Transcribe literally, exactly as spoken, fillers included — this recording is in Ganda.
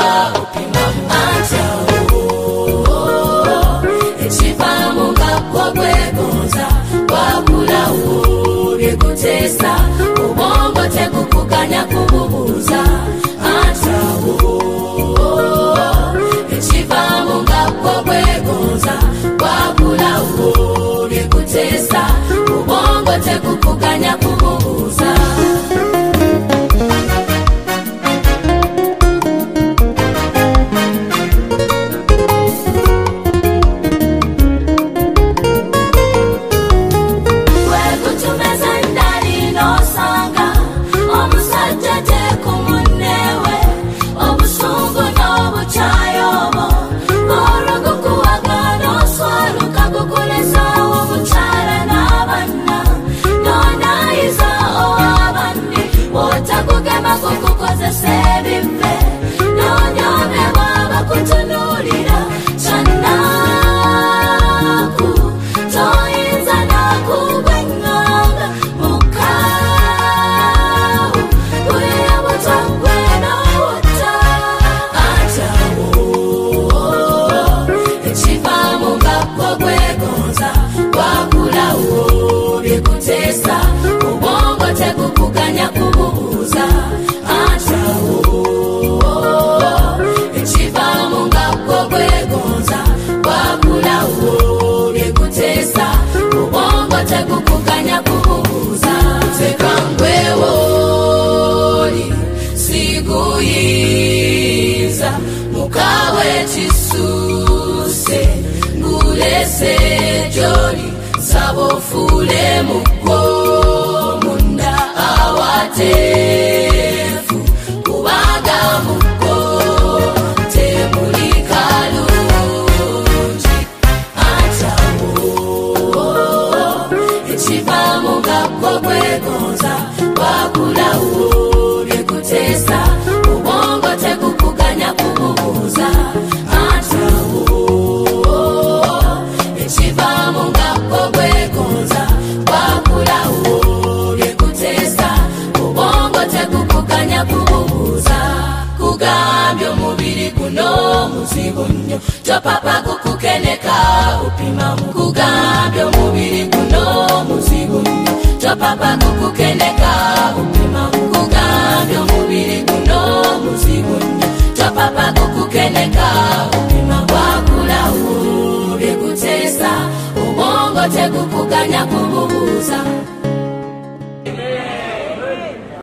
upima antawo echivamu ngakwo gwegonza wakulawo byekutesa ubongo tekukuganya kububuza antawo echivamu ngakwo gwegonza wakulawo byekutesa ubongo tekukuganya kububuza sebive nonyome baba kutunulira chanaku toinza nakugwenanga mukau kuya butangwe na uta atawo echivamu ngakwo gwegonza wakulawo byekutesa ubongo tekukuganya kububuza tekukuganya kububuza tekangwewoli siguyiza mukawe chisuse ngulese joli sabofule mukwo munda awatefu kubaga mukwo temulikalunji atawo echivamu ngakwo gwegonza wakulawo byekutesa ubongo tekukuganya kububuza atawo echivamu ngakwo gwegonza wakulawo byekutesa ubongo tekukuganya kububuza kugambya omubiri guno muzibu nnyo topapa kukukeneka upimamu kugambya omubiri guno muzibu nnyo topapa kukukeneka upimamu kugambya